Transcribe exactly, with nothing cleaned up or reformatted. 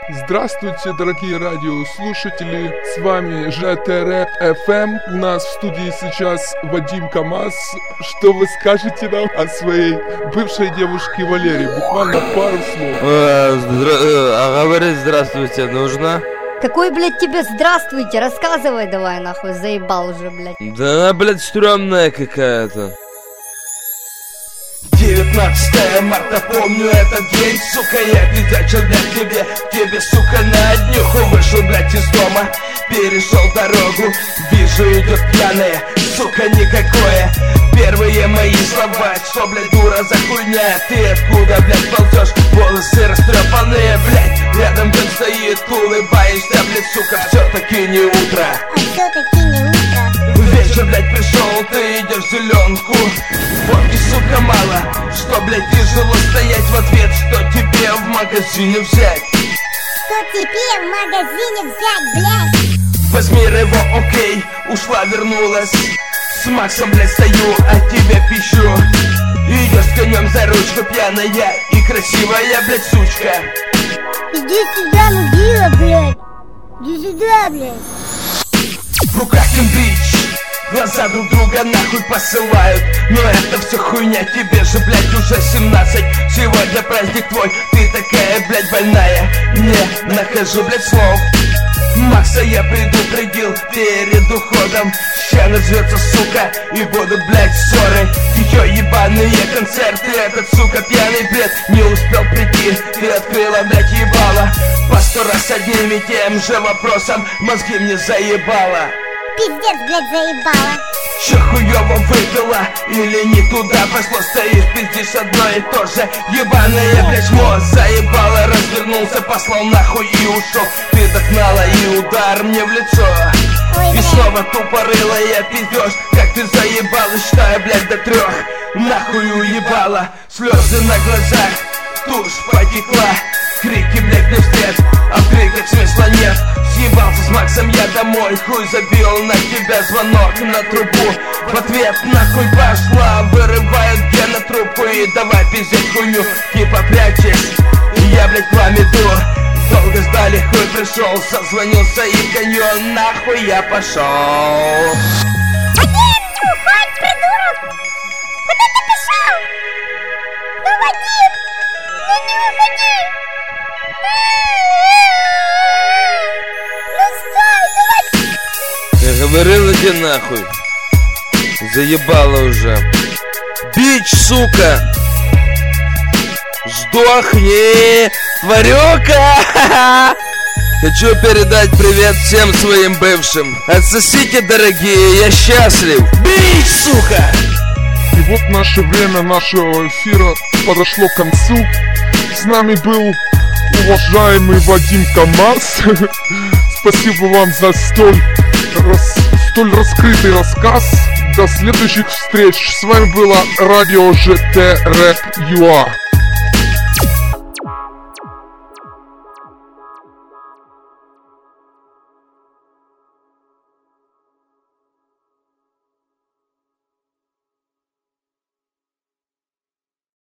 Здравствуйте, дорогие радиослушатели, с вами ЖТ эф эм. У нас в студии сейчас Вадим КамАЗ. Что вы скажете нам о своей бывшей девушке Валерии? Буквально пару слов. А, здра... а говорить здравствуйте нужно? Какой, блядь, тебе здравствуйте? Рассказывай давай, нахуй, заебал уже, блядь. Да она, блядь, стрёмная какая-то. девятнадцатое марта, помню этот день, сука, я пиздячил, блядь, тебе, тебе, сука, на днюху вышел, блядь, из дома, перешел дорогу, вижу, идет пьяная, сука, никакое. Первые мои слова, что, блядь, дура за хуйня, ты откуда, блядь, ползешь, волосы растрепанные, блядь, рядом, блядь, стоит, улыбаешься, блядь, сука, все-таки не утро. А все-таки не утро. Вечер, блядь, пришел, ты идешь в зеленку, водки, сука, мало, что, блядь, тяжело стоять в ответ, что тебе в магазине взять? Что тебе в магазине взять, блядь? Возьми его, окей, ушла, вернулась. С Максом, блядь, стою, а тебе пищу. Идешь с конем за ручку, пьяная и красивая, блядь, сучка. Иди сюда, мудила, блядь. Иди сюда, блядь. В руках кембридж, глаза друг друга нахуй посылают. Но это все хуйня, тебе же, блядь, уже семнадцать. Сегодня праздник твой, ты такая, блядь, больная. Не нахожу, блядь, слов. Макса я предупредил перед уходом. Ща назовется, сука, и будут, блядь, ссоры. Ее ебаные концерты, этот, сука, пьяный бред не успел прийти, ты открыла, блядь, ебало. По сто раз одним и тем же вопросом мозги мне заебало. Пиздец, блядь, заебала. Че хуёво выпила или не туда пошло? Стоишь, пиздишь одно и то же. Ебаная, блядь, мозг заебала. Развернулся, послал нахуй и ушел. Ты догнала и удар мне в лицо. Ой, и снова тупорыла я пиздёж. Как ты заебала, считая, блядь, до трех. Нахуй уебала, слезы на глазах, тушь потекла. Крики, блядь, не вслед, а в криках смысла нет. Съебался с Максом я домой, хуй забил на тебя звонок на трубу. В ответ нахуй пошла, вырывает Гена трубку и давай пиздеть хуйню, типа прячешь. Я, блядь, к вам иду, долго ждали, хуй пришел, созвонился и коню, нахуй я пошел. Вадим, не уходь, придурок! Куда ты пошел? Ну, Вадим, ну не уходи! Ну стой, ну Вадим! Я говорил, иди нахуй. Заебала уже. Бич, сука! Сдохни, тварюка! Хочу передать привет всем своим бывшим. Отсосите, дорогие, я счастлив. Бич, сука! И вот наше время нашего эфира подошло к концу. С нами был уважаемый Вадим КамАЗ. Спасибо вам за столь, рас, столь раскрытый рассказ. До следующих встреч. С вами было радио ЖТ рэп ю а.